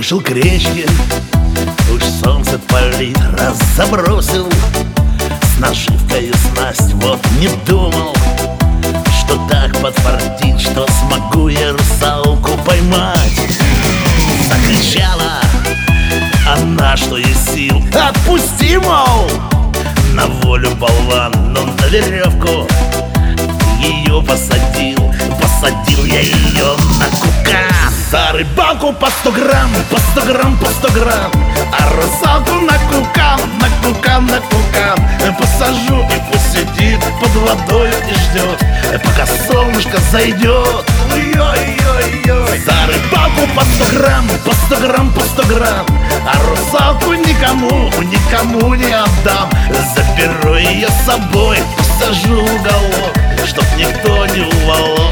Вышел к речке, уж солнце палит, раз забросил с наживкой снасть. Вот не думал, что так подфартит, что смогу я русалку поймать. Закричала она, что есть сил: отпусти, мол! На волю болван, но на веревку ее посадил. Посадил я ее на кукан. За рыбалку по 100 грамм, по 100 грамм, по 100 грамм. А русалку на кукан, на кукан, на кукан. Посажу и пусть сидит под водой и ждет, пока солнышко зайдет. Ой-ой-ой-ой. За рыбалку по 100 грамм, по 100 грамм, по 100 грамм. А русалку никому, никому не отдам. Заберу ее с собой, посажу в уголок, чтоб никто не уволок.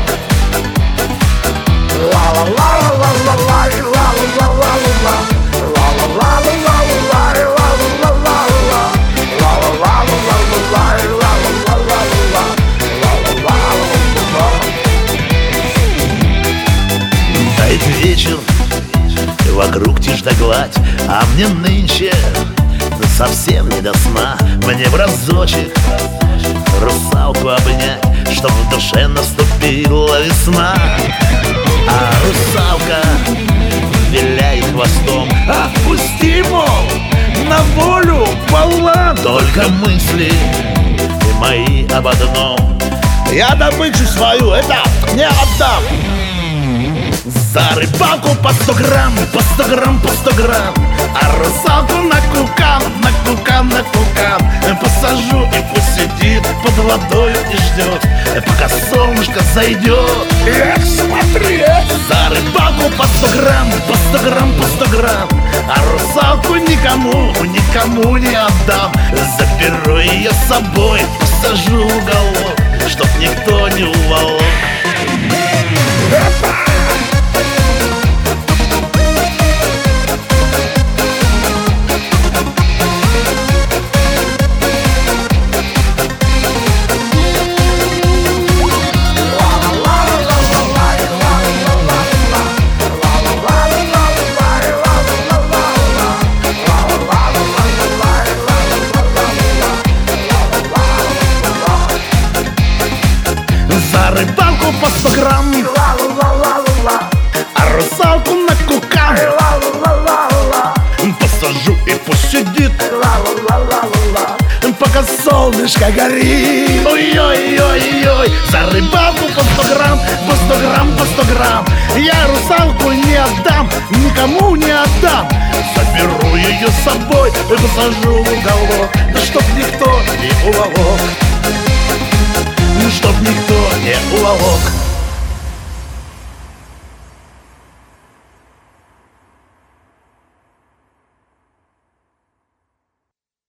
Дает вечер, вокруг тишь да гладь, а мне нынче совсем не до сна. Мне в разочек русалку обнять, чтоб в душе наступила весна. А русалка виляет хвостом: отпусти, мол, на волю болван. Только мысли мои об одном: я добычу свою, это не отдам. За рыбалку по 100 грамм, по 100 грамм, по 100 грамм. А русалку на кукан, на кукан, на кукан. Посажу и пусть сидит под водой и ждет, пока солнышко зайдет. Эх, смотри! За рыбалку по 100 грамм, по 100 грамм, по 100 грамм. А русалку никому, никому не отдам. Заберу ее с собой, посажу в уголок, чтоб никто не уволок. За рыбалку по 100 грамм, а русалку на кукан. Посажу и пусть сидит, пока солнышко горит. Ой-ой-ой-ой. За рыбалку по 100 грамм, по 100 грамм, по 100 грамм. Я русалку не отдам, никому не отдам. Заберу ее с собой и посажу в уголок, да чтоб никто не уволок, чтоб никто не уволок.